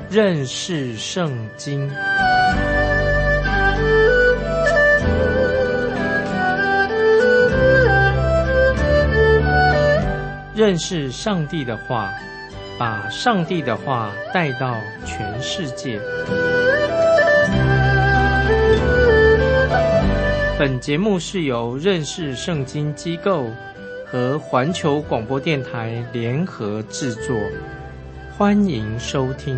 认识圣经。认识上帝的话，把上帝的话带到全世界。本节目是由认识圣经机构和环球广播电台联合制作，欢迎收听。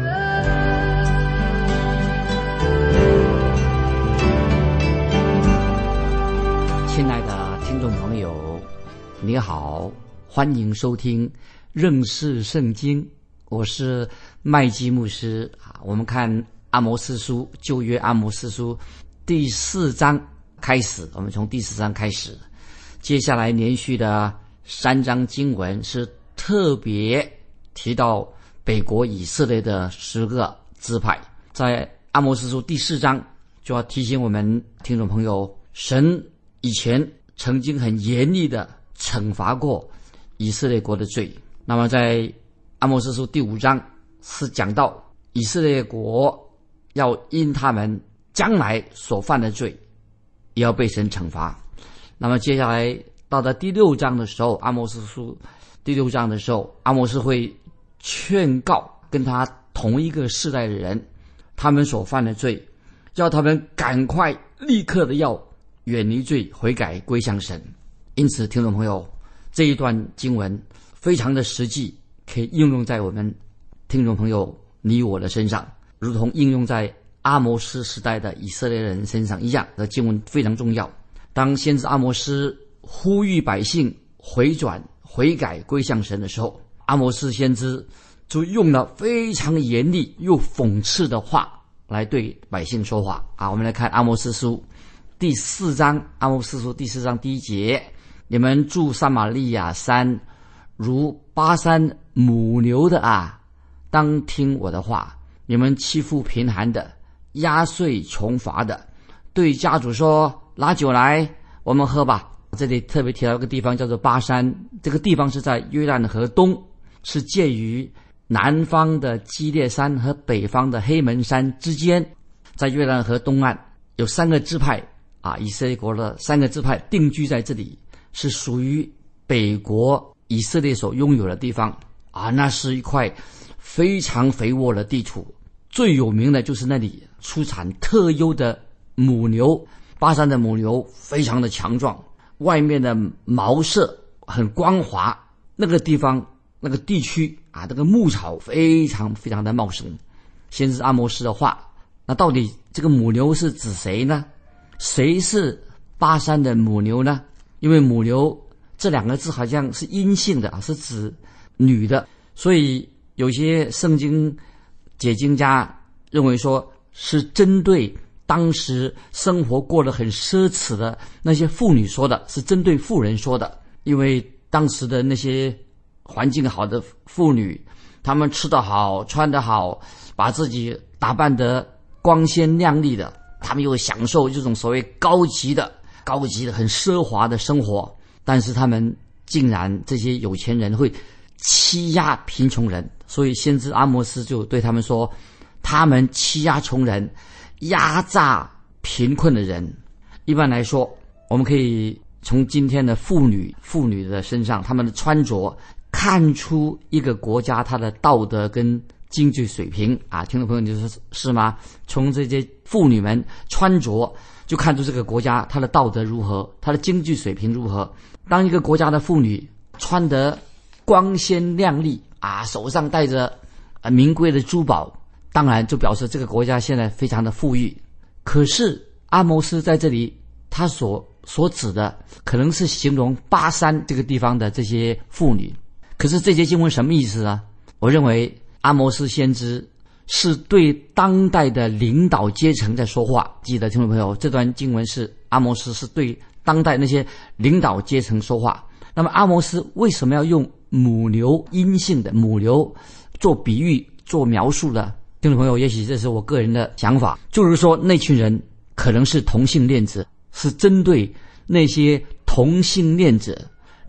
亲爱的听众朋友，你好，欢迎收听认识圣经，我是麦基牧师。我们看阿摩司书，旧约阿摩司书第4章开始，我们从第4章开始，接下来连续的3章经文是特别提到北国以色列的10个支派。在阿摩司书第4章就要提醒我们听众朋友，神以前曾经很严厉的惩罚过以色列国的罪。那么在阿摩司书第5章是讲到以色列国要因他们将来所犯的罪也要被神惩罚。那么接下来到了第6章的时候，阿摩司书第6章的时候，阿摩司会劝告跟他同一个世代的人，他们所犯的罪，叫他们赶快立刻的要远离罪，悔改归向神。因此听众朋友，这一段经文非常的实际，可以应用在我们听众朋友你我的身上，如同应用在阿摩司时代的以色列人身上一样。的经文非常重要。当先知阿摩司呼吁百姓回转悔改归向神的时候，阿摩司先知就用了非常严厉又讽刺的话来对百姓说话。我们来看阿摩司书第4章，阿摩司书第4章第1节，你们住撒玛利亚山如巴山母牛的当听我的话，你们欺负贫寒的，压碎穷乏的，对家主说，拿酒来我们喝吧。这里特别提到一个地方叫做巴山，这个地方是在约旦河东，是介于南方的基列山和北方的黑门山之间。在约旦河东岸有3个支派以色列国的3个支派定居在这里，是属于北国以色列所拥有的地方那是一块非常肥沃的地土，最有名的就是那里出产特优的母牛。巴山的母牛非常的强壮，外面的毛色很光滑，那个地方那个地区那个牧草非常非常的茂盛。先知阿摩司的话，那到底这个母牛是指谁呢？谁是巴山的母牛呢？因为母牛这2个字好像是阴性的是指女的，所以有些圣经解经家认为说是针对当时生活过得很奢侈的那些妇女说的，是针对妇人说的。因为当时的那些环境好的妇女，她们吃得好，穿得好，把自己打扮得光鲜亮丽的，她们又享受这种所谓高级的很奢华的生活。但是他们竟然这些有钱人会欺压贫穷人，所以先知阿摩司就对他们说，他们欺压穷人，压榨贫困的人。一般来说，我们可以从今天的妇女的身上，他们的穿着看出一个国家它的道德跟经济水平听众朋友你说是吗？从这些妇女们穿着就看出这个国家它的道德如何，它的经济水平如何。当一个国家的妇女穿得光鲜亮丽手上戴着名贵的珠宝，当然就表示这个国家现在非常的富裕。可是阿摩司在这里他所指的可能是形容巴山这个地方的这些妇女。可是这些经文什么意思呢？我认为阿摩司先知是对当代的领导阶层在说话。记得听众朋友，这段经文是阿摩司是对当代那些领导阶层说话。那么阿摩司为什么要用母牛，阴性的母牛做比喻做描述呢？听众朋友，也许这是我个人的想法，就是说那群人可能是同性恋者，是针对那些同性恋者，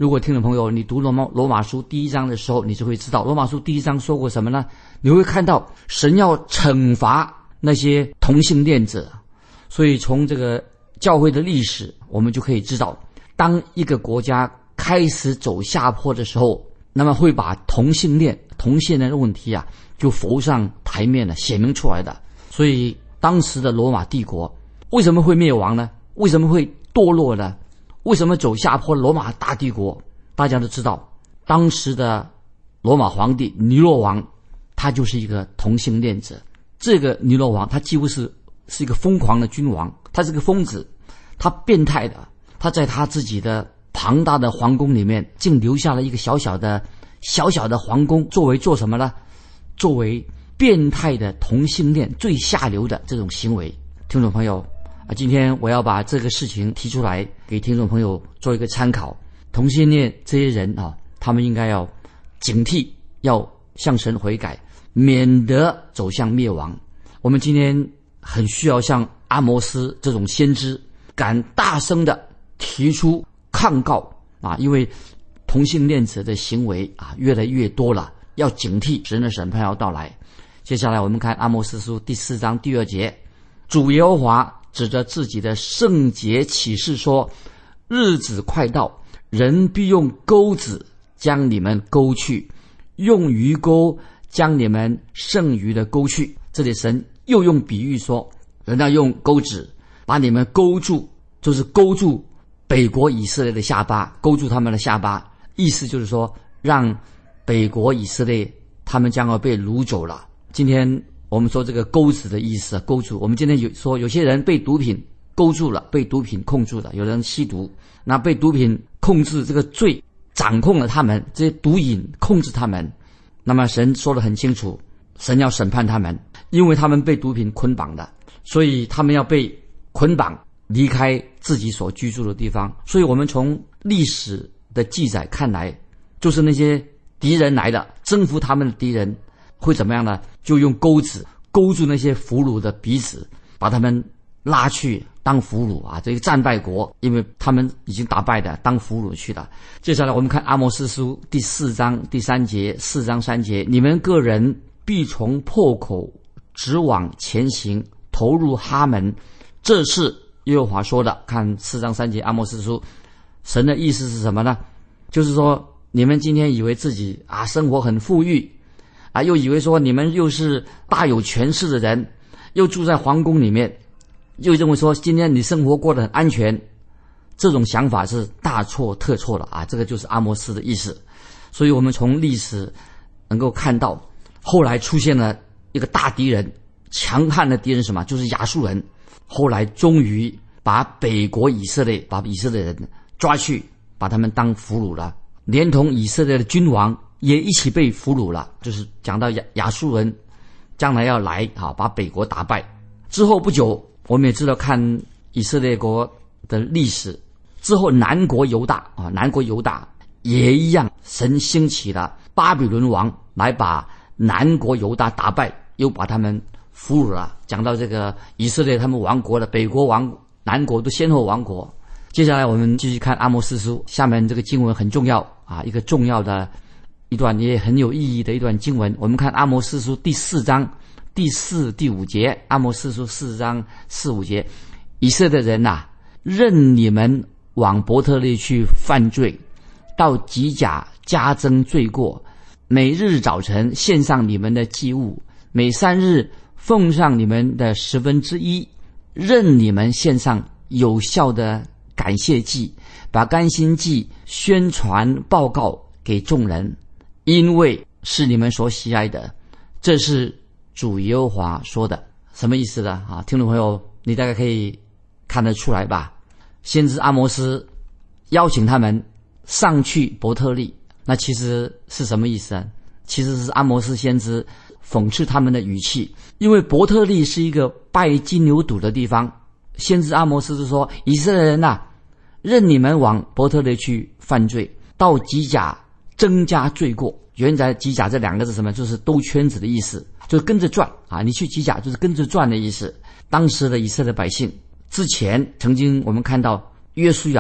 如果听众朋友你读罗马书第1章的时候，你就会知道罗马书第1章说过什么呢？你会看到神要惩罚那些同性恋者。所以从这个教会的历史，我们就可以知道，当一个国家开始走下坡的时候，那么会把同性恋的问题啊就浮上台面了，显明出来的。所以当时的罗马帝国为什么会灭亡呢？为什么会堕落呢？为什么走下坡？罗马大帝国大家都知道，当时的罗马皇帝尼罗王，他就是一个同性恋者。这个尼罗王他几乎是一个疯狂的君王，他是个疯子，他变态的，他在他自己的庞大的皇宫里面竟留下了一个小小的皇宫，做什么呢？作为变态的同性恋最下流的这种行为。听众朋友今天我要把这个事情提出来给听众朋友做一个参考。同性恋这些人他们应该要警惕，要向神悔改，免得走向灭亡。我们今天很需要像阿摩斯这种先知敢大声的提出抗告因为同性恋者的行为越来越多了，要警惕神的审判要到来。接下来我们看阿摩斯书第4章第2节，主耶和华指着自己的圣洁启示说，日子快到，人必用钩子将你们钩去，用鱼钩将你们剩余的钩去。这里神又用比喻说，人要用钩子把你们钩住，就是钩住北国以色列的下巴，勾住他们的下巴，意思就是说让北国以色列他们将要被掳走了。今天我们说这个钩子的意思勾住，我们今天有些人被毒品勾住了，被毒品控住了，有人吸毒，那被毒品控制这个罪掌控了他们，这些毒瘾控制他们，那么神说得很清楚，神要审判他们，因为他们被毒品捆绑的，所以他们要被捆绑离开自己所居住的地方。所以我们从历史的记载看来，就是那些敌人来了，征服他们的敌人会怎么样呢？就用钩子勾住那些俘虏的鼻子，把他们拉去当俘虏这个战败国，因为他们已经打败的，当俘虏去了。接下来我们看阿摩斯书第4章第3节，4章3节，你们个人必从破口直往前行，投入哈门，这是耶和华说的。看4章3节阿摩斯书，神的意思是什么呢？就是说你们今天以为自己生活很富裕又以为说你们又是大有权势的人，又住在皇宫里面，又认为说今天你生活过得很安全，这种想法是大错特错了这个就是阿摩斯的意思。所以我们从历史能够看到，后来出现了一个大敌人，强悍的敌人，什么？就是亚述人。后来终于把北国以色列，把以色列人抓去，把他们当俘虏了，连同以色列的君王也一起被俘虏了。就是讲到亚述人将来要来把北国打败。之后不久，我们也知道看以色列国的历史，之后南国犹大也一样，神兴起了巴比伦王来把南国犹大打败，又把他们俘虏了。讲到这个以色列他们亡国了，北国亡，南国都先后亡国。接下来我们继续看阿摩斯书，下面这个经文很重要一个重要的一段，也很有意义的一段经文。我们看阿摩斯书第4章第4、第5节，阿摩斯书4章4、5节，以色列人任你们往伯特利去犯罪，到吉甲加增罪过，每日早晨献上你们的祭物，每3日奉上你们的1/10，任你们献上有效的感谢祭，把甘心祭宣传报告给众人，因为是你们所喜爱的，这是主耶和华说的。什么意思呢？听众朋友，你大概可以看得出来吧？先知阿摩斯邀请他们上去伯特利，那其实是什么意思呢？其实是阿摩斯先知讽刺他们的语气，因为伯特利是一个拜金牛犊的地方。先知阿摩斯就说，以色列人任你们往伯特利去犯罪，到吉甲增加罪过。原来吉甲这2个字什么？就是兜圈子的意思，就是跟着转你去吉甲就是跟着转的意思。当时的以色列百姓之前曾经我们看到约书亚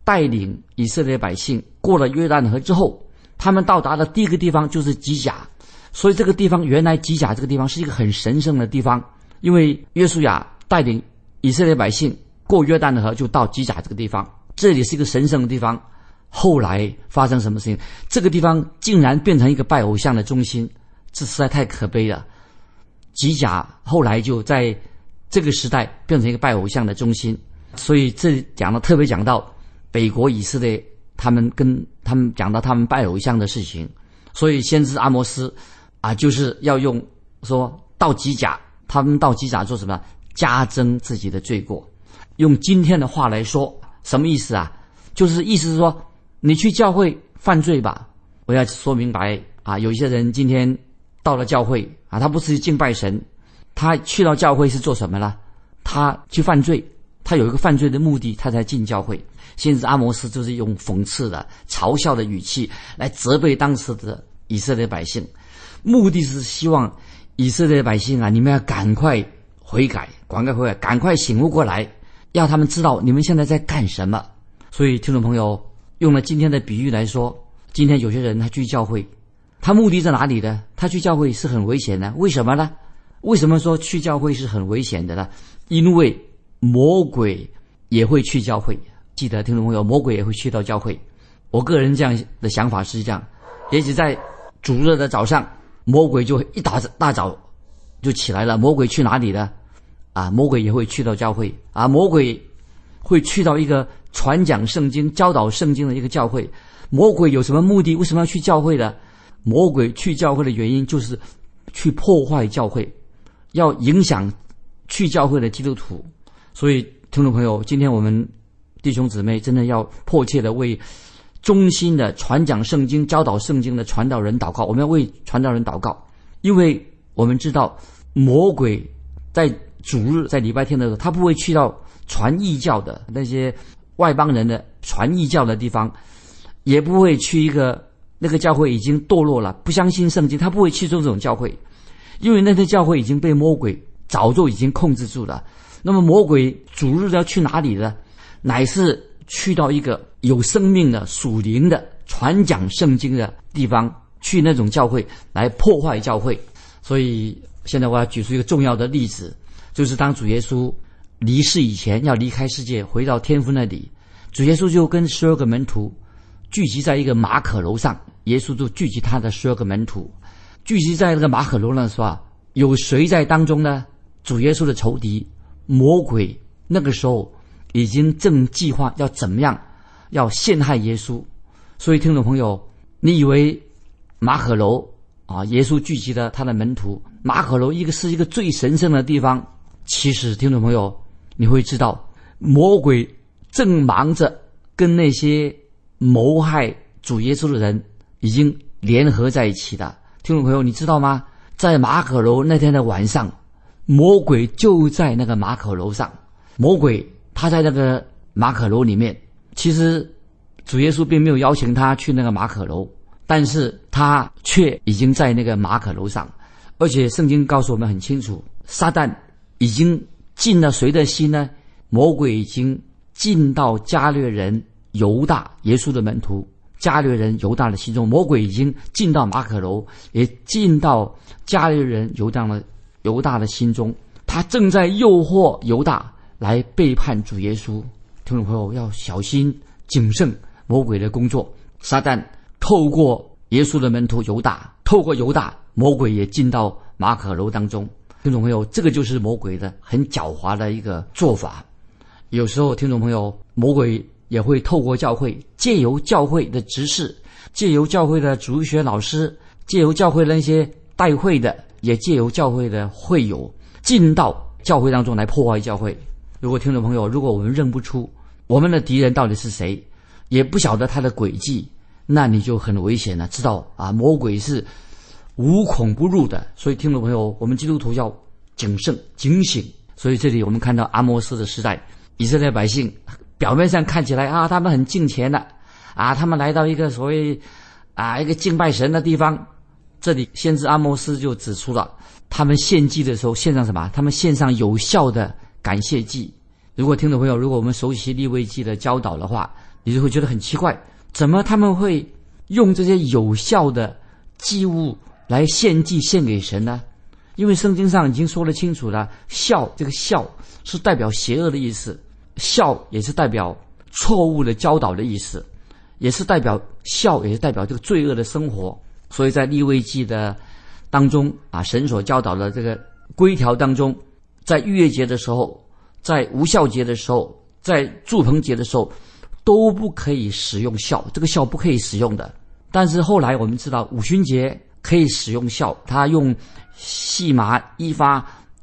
带领以色列百姓过了约旦河之后，他们到达的第一个地方就是吉甲。所以这个地方原来吉甲这个地方是一个很神圣的地方，因为约书亚带领以色列百姓过约旦河就到吉甲这个地方，这里是一个神圣的地方。后来发生什么事情？这个地方竟然变成一个拜偶像的中心，这实在太可悲了。吉甲后来就在这个时代变成一个拜偶像的中心，所以这里特别讲到北国以色列，他们讲到他们拜偶像的事情。所以先知阿摩斯就是要用说到吉甲，他们到吉甲做什么？加增自己的罪过。用今天的话来说，什么意思啊？就是意思是说，你去教会犯罪吧。我要说明白有一些人今天到了教会他不是敬拜神，他去到教会是做什么呢？他去犯罪，他有一个犯罪的目的，他才进教会。先知阿摩斯就是用讽刺的、嘲笑的语气来责备当时的以色列百姓，目的是希望以色列百姓你们要赶快悔改，赶快醒悟过来，要他们知道你们现在在干什么。所以听众朋友，用了今天的比喻来说，今天有些人他去教会，他目的在哪里呢？他去教会是很危险的。为什么呢？为什么说去教会是很危险的呢？因为魔鬼也会去教会。记得听众朋友，魔鬼也会去到教会。我个人这样的想法是这样，也许在主日的早上，魔鬼就一大早就起来了。魔鬼去哪里呢？魔鬼也会去到教会魔鬼会去到一个传讲圣经、教导圣经的一个教会。魔鬼有什么目的？为什么要去教会呢？魔鬼去教会的原因就是去破坏教会，要影响去教会的基督徒。所以听众朋友，今天我们弟兄姊妹真的要迫切的为忠心的传讲圣经、教导圣经的传道人祷告。我们要为传道人祷告，因为我们知道魔鬼在主日、在礼拜天的时候，他不会去到传异教的那些外邦人的传异教的地方，也不会去一个那个教会已经堕落了、不相信圣经，他不会去做这种教会，因为那些教会已经被魔鬼早就已经控制住了。那么魔鬼主日要去哪里呢？乃是去到一个有生命的、属灵的、传讲圣经的地方，去那种教会来破坏教会。所以现在我要举出一个重要的例子，就是当主耶稣离世以前，要离开世界回到天父那里，主耶稣就跟12个门徒聚集在一个马可楼上。耶稣就聚集他的12个门徒，聚集在那个马可楼上的时候有谁在当中呢？主耶稣的仇敌魔鬼那个时候已经正计划要怎么样要陷害耶稣。所以听众朋友，你以为马可楼耶稣聚集了他的门徒，马可楼是一个最神圣的地方，其实听众朋友，你会知道魔鬼正忙着跟那些谋害主耶稣的人已经联合在一起的。听众朋友，你知道吗？在马可楼那天的晚上，魔鬼就在那个马可楼上。魔鬼他在那个马可楼里面，其实主耶稣并没有邀请他去那个马可楼，但是他却已经在那个马可楼上。而且圣经告诉我们很清楚，撒旦已经进了谁的心呢？魔鬼已经进到加略人犹大，耶稣的门徒加略人犹大的心中。魔鬼已经进到马可楼，也进到加略人犹大的心中，他正在诱惑犹大来背叛主耶稣。听众朋友要小心谨慎魔鬼的工作。撒旦透过耶稣的门徒犹大，透过犹大，魔鬼也进到马可楼当中。听众朋友，这个就是魔鬼的很狡猾的一个做法。有时候听众朋友，魔鬼也会透过教会，借由教会的执事，借由教会的主日学老师，借由教会的那些带会的，也借由教会的会友进到教会当中来破坏教会。如果听众朋友，如果我们认不出我们的敌人到底是谁，也不晓得他的诡计，那你就很危险了。知道魔鬼是无孔不入的。所以听众朋友，我们基督徒要谨慎警醒。所以这里我们看到阿摩斯的时代，以色列百姓表面上看起来他们很敬虔的他们来到一个所谓一个敬拜神的地方。这里先知阿摩斯就指出了，他们献祭的时候献上什么？他们献上有效的感谢祭。如果听众朋友，如果我们熟悉利未记的教导的话， 你就会觉得很奇怪，怎么他们会用这些有效的祭物来献祭献给神呢？因为圣经上已经说得清楚了，孝，这个孝是代表邪恶的意思，孝也是代表错误的教导的意思，也是代表孝，也是代表这个罪恶的生活。所以在利未记的当中啊，神所教导的这个规条当中，在逾越节的时候，在无酵节的时候，在住棚节的时候，都不可以使用酵，这个酵不可以使用的。但是后来我们知道五旬节可以使用酵，他用细麻1法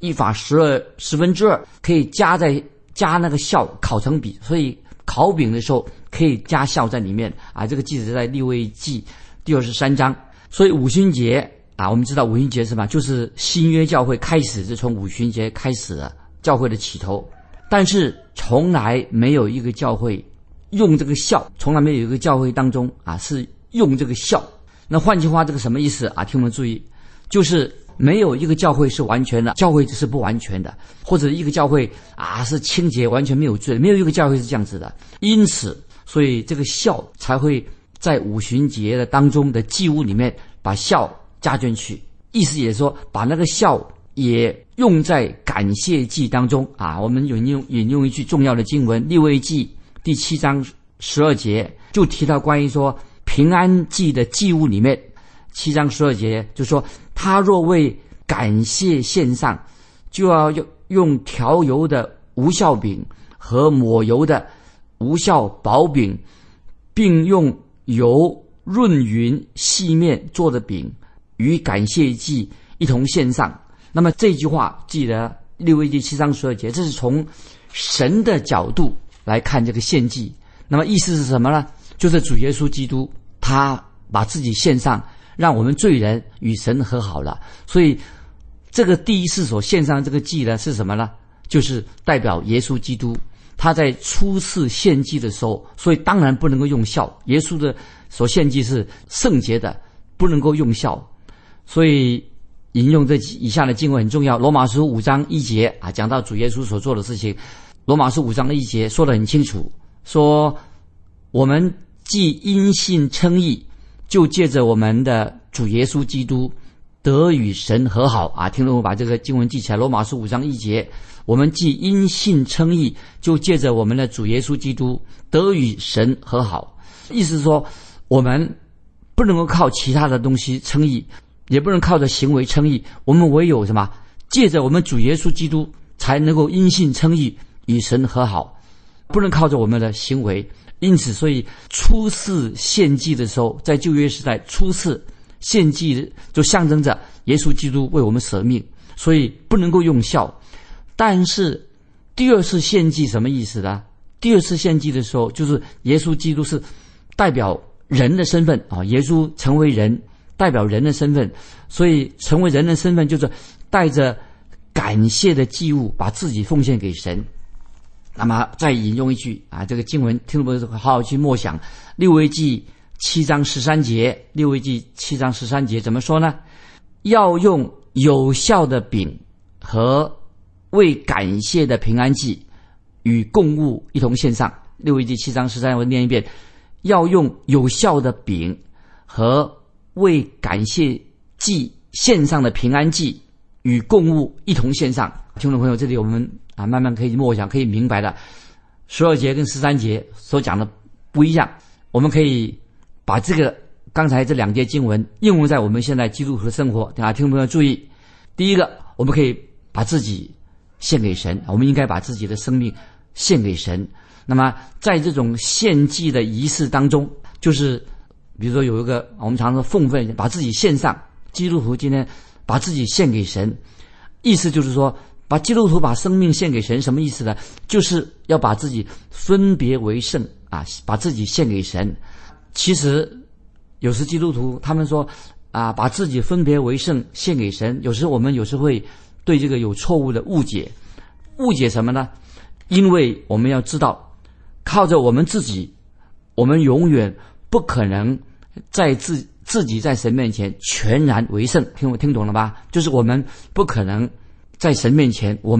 12/12可以加那个酵烤成饼，所以烤饼的时候可以加酵在里面啊。这个记载在利未记第23章。所以五旬节啊，我们知道五旬节是什么？就是新约教会开始，是从五旬节开始的教会的起头。但是从来没有一个教会用这个酵，从来没有一个教会当中啊是用这个酵。那换句话，这个什么意思啊？听我们注意，就是没有一个教会是完全的，教会是不完全的，或者一个教会啊是清洁完全没有罪，没有一个教会是这样子的。因此，所以这个酵才会在五旬节的当中的祭物里面把酵加进去，意思也是说把那个酵也用在感谢祭当中啊。我们引用一句重要的经文，利未记第7章12节就提到关于说平安祭的祭物里面，7章12节就说，他若为感谢献上，就要用调油的无酵饼和抹油的无酵薄饼，并用油润匀细面做的饼与感谢祭一同献上。那么这句话记得利未记7章12节，这是从神的角度来看这个献祭。那么意思是什么呢？就是主耶稣基督他把自己献上，让我们罪人与神和好了。所以这个第一次所献上这个祭呢是什么呢？就是代表耶稣基督他在初次献祭的时候，所以当然不能够用酵，耶稣的所献祭是圣洁的，不能够用酵。所以引用这以下的经文很重要，罗马书5章1节啊，讲到主耶稣所做的事情。罗马书5章1节说得很清楚，说我们既因信称义，就借着我们的主耶稣基督得与神和好啊。听众把这个经文记起来，罗马书5章1节，我们既因信称义，就借着我们的主耶稣基督得与神和好。意思是说，我们不能够靠其他的东西称义，也不能靠着行为称义，我们唯有什么？借着我们主耶稣基督才能够因信称义，与神和好，不能靠着我们的行为。因此，所以初次献祭的时候，在旧约时代，初次献祭就象征着耶稣基督为我们舍命，所以不能够用酵。但是第二次献祭什么意思呢？第二次献祭的时候，就是耶稣基督是代表人的身份啊，耶稣成为人，代表人的身份，所以成为人的身份就是带着感谢的祭物，把自己奉献给神。那么再引用一句啊，这个经文听众朋友好好去默想，利未记7章13节，利未记7章13节怎么说呢？要用有效的饼和为感谢的平安祭与供物一同献上。利未记7章13节，我念一遍，要用有效的饼和为感谢祭献上的平安祭与供物一同献上。听众朋友，这里我们啊慢慢可以默想，可以明白了12节跟13节所讲的不一样。我们可以把这个刚才这两节经文应用在我们现在基督徒的生活。听众朋友注意，第一个，我们可以把自己献给神，我们应该把自己的生命献给神。那么在这种献祭的仪式当中，就是比如说有一个我们常说奉献，把自己献上，基督徒今天把自己献给神，意思就是说把基督徒把生命献给神，什么意思呢？就是要把自己分别为圣啊，把自己献给神。其实有时基督徒他们说啊，把自己分别为圣献给神，有时我们会对这个有错误的误解什么呢？因为我们要知道，靠着我们自己，我们永远不可能在自己在神面前全然为圣。听懂了吧？就是我们不可能在神面前，我们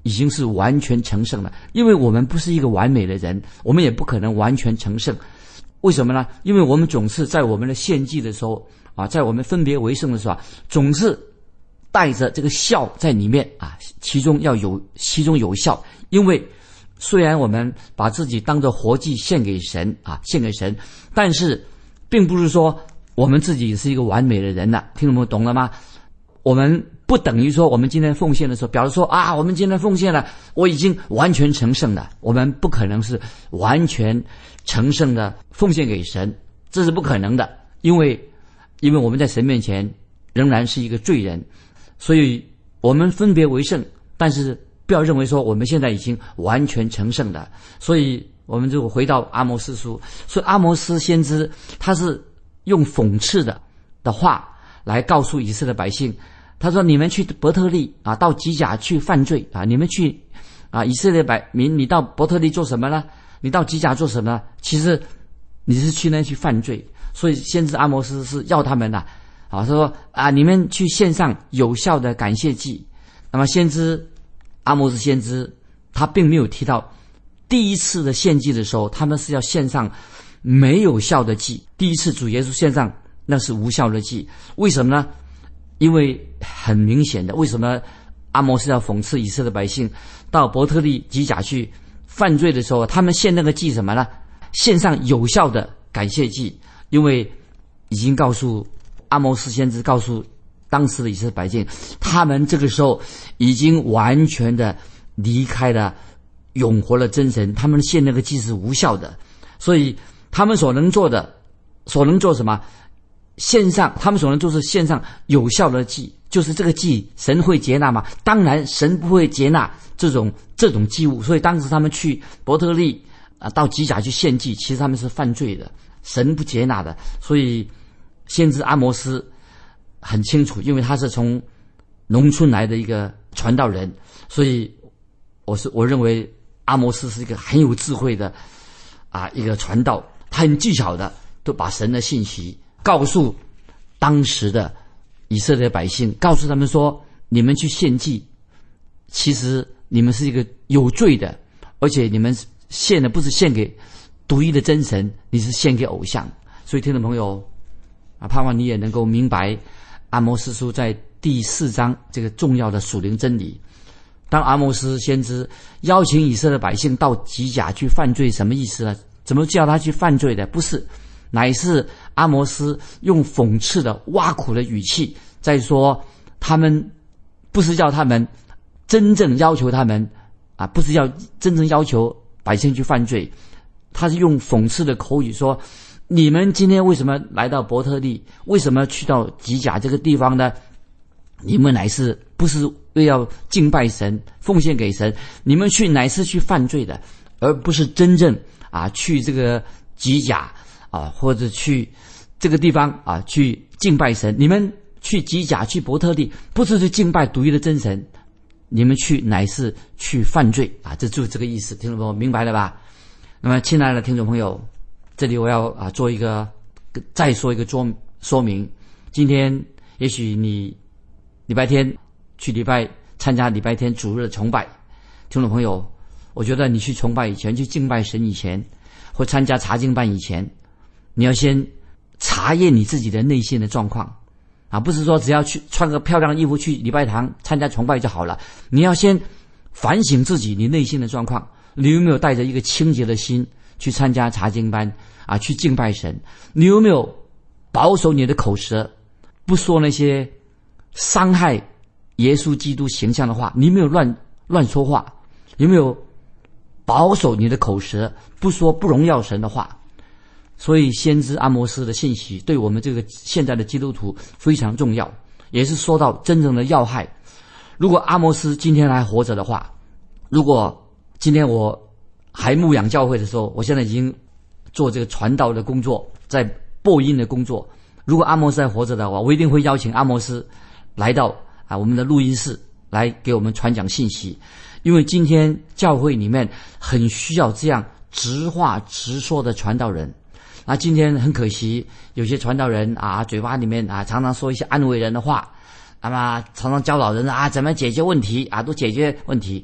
已经是完全成圣了，因为我们不是一个完美的人，我们也不可能完全成圣。为什么呢？因为我们总是在我们的献祭的时候啊，在我们分别为圣的时候总是带着这个孝在里面啊，其中有孝。因为虽然我们把自己当作活祭献给神，但是并不是说我们自己是一个完美的人了。听众们懂了吗？我们不等于说我们今天奉献的时候，表示说啊，我们今天奉献了，我已经完全成圣了。我们不可能是完全成圣的奉献给神，这是不可能的。因为我们在神面前仍然是一个罪人，所以我们分别为圣，但是不要认为说我们现在已经完全成圣了。所以我们就回到阿摩司书，所以阿摩司先知他是用讽刺的话来告诉以色列百姓。他说：“你们去伯特利啊，到吉甲去犯罪啊！你们去啊，以色列百民，你到伯特利做什么呢？你到吉甲做什么呢？其实你是去那去犯罪。所以先知阿摩司是要他们他说啊，你们去献上有效的感谢祭。那么阿摩司先知他并没有提到第一次的献祭的时候，他们是要献上没有效的祭。第一次主耶稣献上那是无效的祭，为什么呢？因为很明显的，为什么阿摩司要讽刺以色列百姓到伯特利吉甲去犯罪的时候，他们献那个祭什么呢？献上有效的感谢祭。因为已经告诉阿摩司先知告诉当时的以色列百姓，他们这个时候已经完全的离开了永活的真神，他们献那个祭是无效的。所以他们所能做什么？他们所能做是献上有效的祭，就是这个祭神会接纳吗？当然神不会接纳这种祭物。所以当时他们去伯特利到吉甲去献祭，其实他们是犯罪的，神不接纳的。所以先知阿摩司很清楚，因为他是从农村来的一个传道人，所以我认为阿摩司是一个很有智慧的一个传道，他很技巧的都把神的信息告诉当时的以色列百姓，告诉他们说，你们去献祭，其实你们是一个有罪的，而且你们献的不是献给独一的真神，你是献给偶像。所以听众朋友盼望你也能够明白阿摩司书在第4章这个重要的属灵真理。当阿摩司先知邀请以色列百姓到吉甲去犯罪，什么意思呢？怎么叫他去犯罪的？不是，乃是阿摩司用讽刺的挖苦的语气在说，他们不是叫他们真正要求他们不是要真正要求百姓去犯罪，他是用讽刺的口语说，你们今天为什么来到伯特利，为什么去到吉甲这个地方呢？你们乃是不是为要敬拜神奉献给神，你们去乃是去犯罪的，而不是真正去这个吉甲或者去这个地方去敬拜神。你们去吉甲去伯特利不是去敬拜独一的真神，你们去乃是去犯罪这就是这个意思。听众朋友明白了吧？那么亲爱的听众朋友，这里我要再说一个说明。今天也许你礼拜天去参加礼拜天主日的崇拜，听众朋友，我觉得你去崇拜以前，去敬拜神以前，或参加查经班以前，你要先查验你自己的内心的状况不是说只要去穿个漂亮的衣服去礼拜堂参加崇拜就好了。你要先反省自己你内心的状况，你有没有带着一个清洁的心去参加查经班去敬拜神？你有没有保守你的口舌，不说那些伤害耶稣基督形象的话？你有没有乱说话？有没有保守你的口舌，不说不荣耀神的话？所以先知阿摩司的信息对我们这个现在的基督徒非常重要，也是说到真正的要害。如果阿摩司今天还活着的话，如果今天我还牧养教会的时候，我现在已经做这个传道的工作，在播音的工作，如果阿摩司还活着的话，我一定会邀请阿摩司来到我们的录音室来给我们传讲信息。因为今天教会里面很需要这样直话直说的传道人。今天很可惜，有些传道人嘴巴里面常常说一些安慰人的话，那么常常教导人怎么解决问题都解决问题。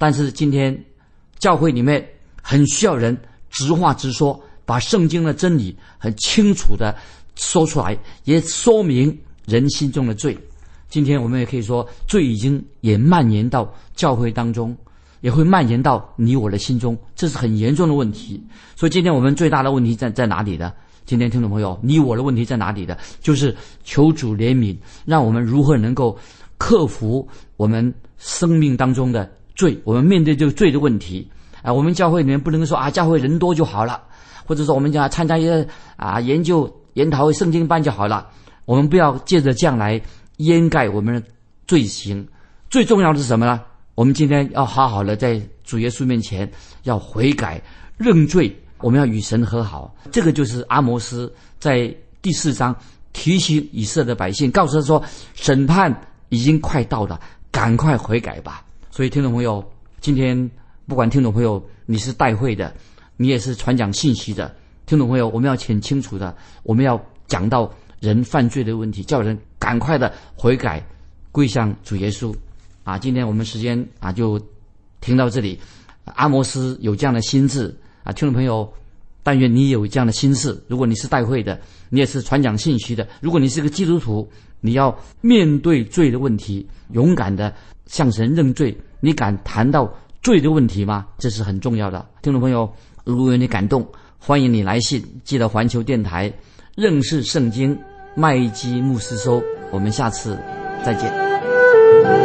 但是今天教会里面很需要人直话直说，把圣经的真理很清楚的说出来，也说明人心中的罪。今天我们也可以说，罪已经也蔓延到教会当中，也会蔓延到你我的心中，这是很严重的问题。所以今天我们最大的问题在哪里呢？今天听众朋友，你我的问题在哪里的？就是求主怜悯，让我们如何能够克服我们生命当中的罪，我们面对这个罪的问题我们教会里面不能说教会人多就好了，或者说我们讲参加一些研究研讨圣经班就好了。我们不要借着这样来掩盖我们的罪行。最重要的是什么呢？我们今天要好好的在主耶稣面前要悔改认罪，我们要与神和好。这个就是阿摩斯在第4章提醒以色列的百姓，告诉他说审判已经快到了，赶快悔改吧。所以听众朋友，今天不管听众朋友你是带会的，你也是传讲信息的听众朋友，我们要很清楚的，我们要讲到人犯罪的问题，叫人赶快的悔改归向主耶稣今天我们时间就听到这里。阿摩斯有这样的心志听众朋友，但愿你有这样的心事。如果你是带会的，你也是传讲信息的，如果你是个基督徒，你要面对罪的问题，勇敢的向神认罪。你敢谈到罪的问题吗？这是很重要的。听众朋友，如果有你感动，欢迎你来信寄到环球电台认识圣经麦基牧师收。我们下次再见。